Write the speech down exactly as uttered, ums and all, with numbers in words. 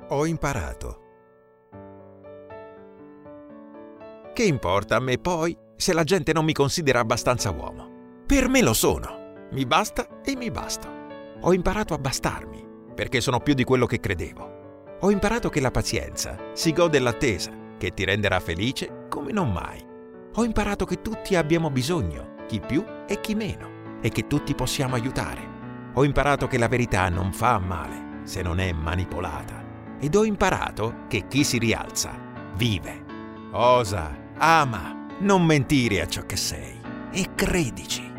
Ho imparato. Che importa a me poi se la gente non mi considera abbastanza uomo? Per me lo sono. Mi basta e mi basto. Ho imparato a bastarmi, perché sono più di quello che credevo. Ho imparato che la pazienza si gode dell'attesa, che ti renderà felice come non mai. Ho imparato che tutti abbiamo bisogno, chi più e chi meno, e che tutti possiamo aiutare. Ho imparato che la verità non fa male se non è manipolata. Ed ho imparato che chi si rialza vive. Osa, ama, non mentire a ciò che sei e credici.